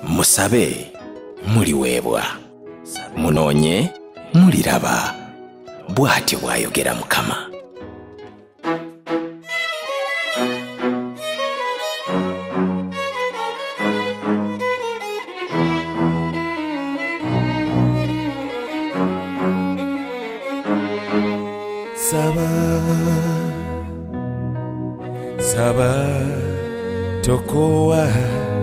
musabe muliweebwa, munoonye muliraba, bw'atyo bw'ayogera Mukama. Saba tokowa,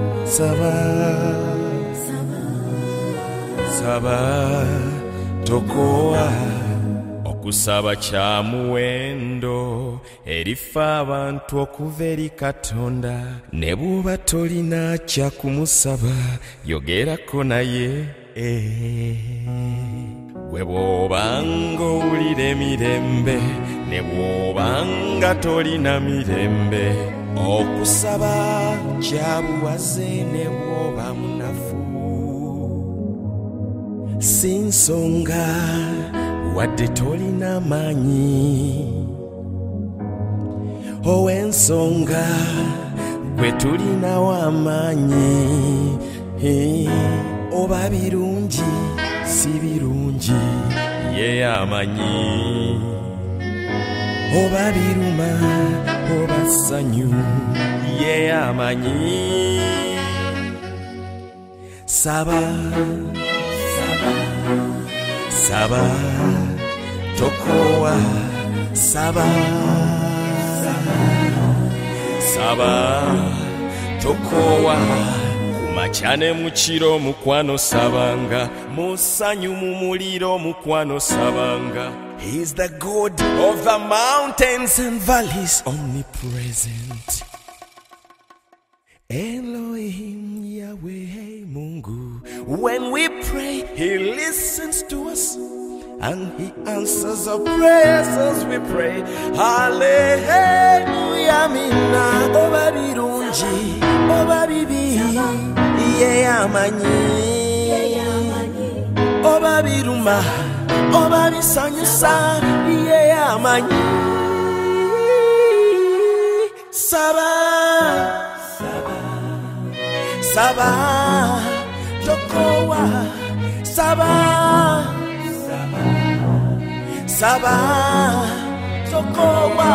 saba tokowa. Okusaba kya muwendo erifa abantu okuva eri Katonda, ne bw'oba tolina kya kumusaba yogerako naye. Gwe bw'obanga owulira emirembe ne bw'obanga tolina mirembe, okusaba kya buwaze ne bw'oba munafu. Si nsonga wadde tolina maanyi, ow'ensonga gwe tulinawo amaanyi. Oba birungi si birungi ye amanyi, oba biruma oba ssanyu ye amanyi. Saba tokowa, saba tokowa. Kumakyane mukiro mukwano sabanga, musanyu mu muliro mukwano sabanga. He is the God of the mountains and valleys, omnipresent. Elohim Yahweh Mungu. When we pray, He listens to us and He answers our prayers as we pray. Hallelujah, mina. Oba birungi, oba bibi, ye amanyi. Oba biruma, oba bisanyusa, ye amanyi. Saba tokowa, saba tokowa.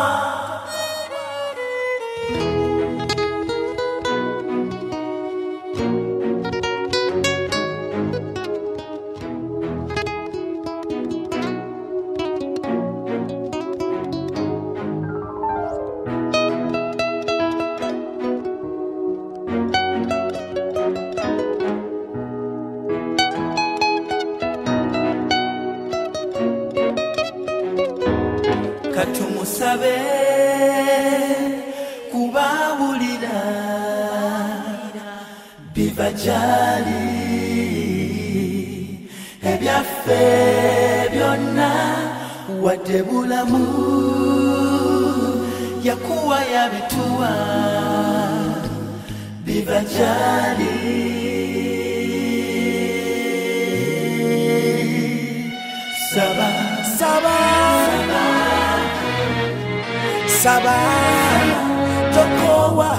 Katumusabe kubawulira bibajali ebyaffe byonna wadde bulamu yakuwa yabituwa bibajali. Saba tokowa,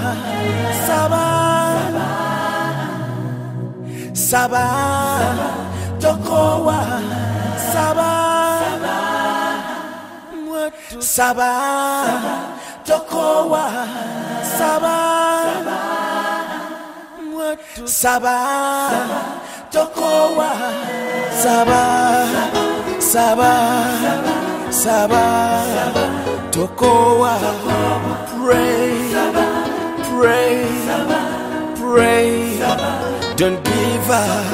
saba tokowa, saba tokowa, saba tokowa, saba tokowa. Pray, don't give up.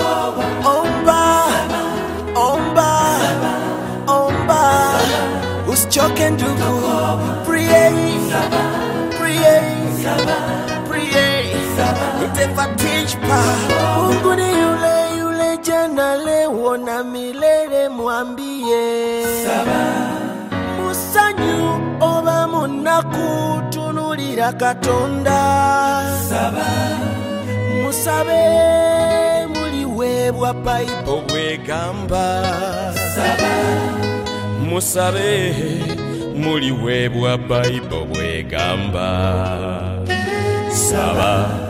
Omba, usichoke ndugu. Pray. Itefatishpa. Mungu ni yule jana leo na milele, mwambie. Musanyu oba munaku tunulira Katonda. Musabe muliweebwa Bayibuli bwegamba. Musabe muliweebwa Bayibuli bwegamba. Saba